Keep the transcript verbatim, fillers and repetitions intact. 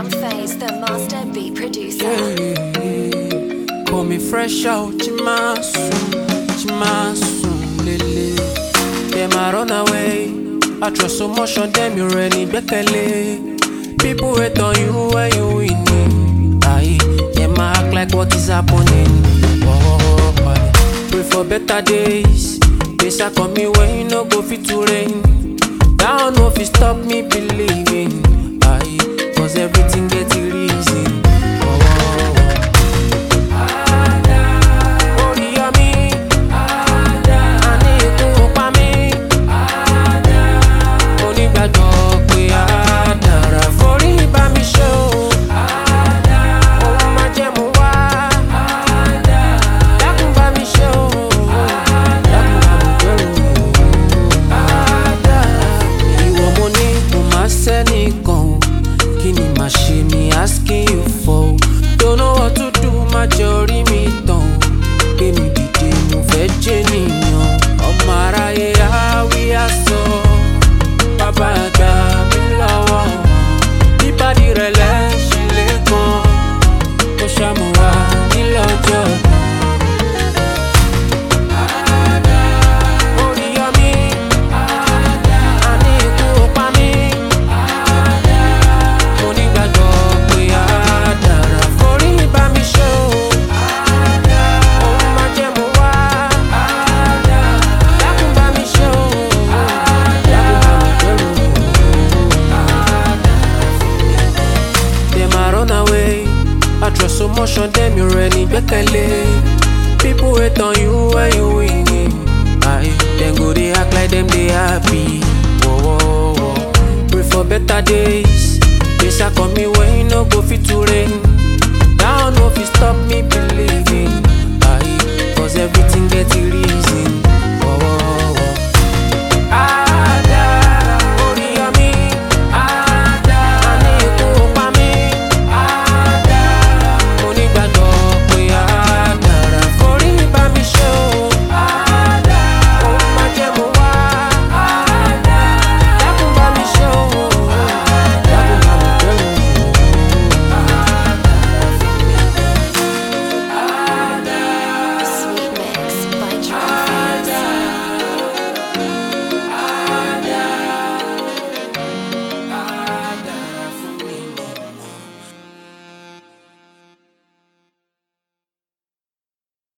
Phase, the master beat producer. Yeah. Call me fresh out, Chimasu, Chimasu, Lele. Them I run away. I trust so much on them, you ready, Bekele. People wait on you when you winning. Aye, them I act like what is happening. Oh, aye. Pray for better days. Days are coming when you no go fit to rain. Down no fit stop me believing. Aye, cause everything gets reason. Oh, oh, oh. Asking you for, don't know what to do, my jury me down. Give me the day, no virgin, oh my yeah, we are so. Papa, God, me love. The body relax, she let go. Oshamuwa, me love you. I trust so much on them, you ready, Bekele. People wait on you when you winning. Aye, then go they act like them they happy. Whoa, whoa, whoa. Pray for better days. Days are coming when you no go fit to rain.